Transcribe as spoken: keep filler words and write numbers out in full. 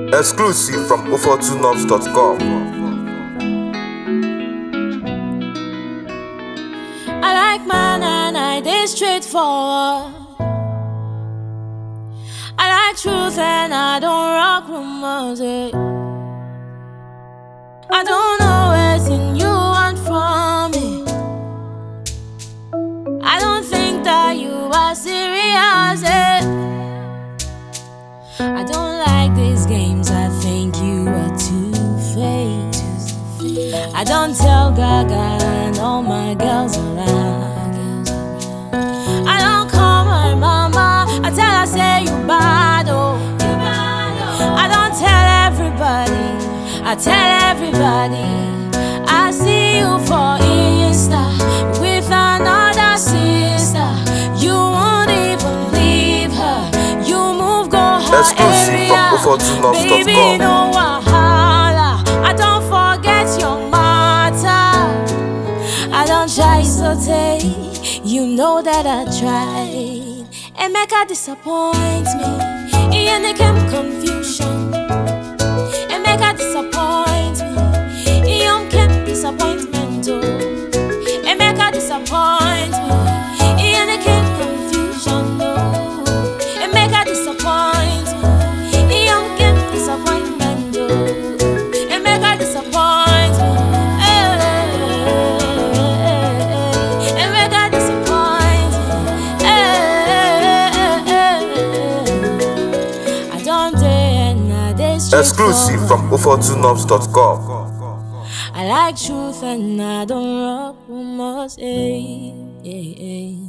Exclusive from o four two nobs dot com. I like man and I dey straightforward. I like truth and I don't rock rumors. Eh. I don't know anything you want from me. I don't think that you are serious. Eh. I don't like these games. I think you are two-faced. I don't tell Gaga and all my girls around. I don't call my mama. I tell her say you bad oh. I don't tell everybody. I tell everybody. I see you for Insta with another sister. You won't even leave her. You move go her Exclusive area. from o four two nobs dot com. Baby, no wahala. I don't forget your matter. I don't try so take. You know that I tried. And make her disappoint me. In the camp confusion. And make her disappoint me. In camp disappointment. Oh. And make her disappoint me. In the camp confusion. Oh. And make her disappoint me. In camp disappointment. Oh. And make her disappoint me. And make her disappoint me. I don't dare and I dey Exclusive from o four two nobs dot com. I like truth and I don't rock rumors. Eh, eh, eh.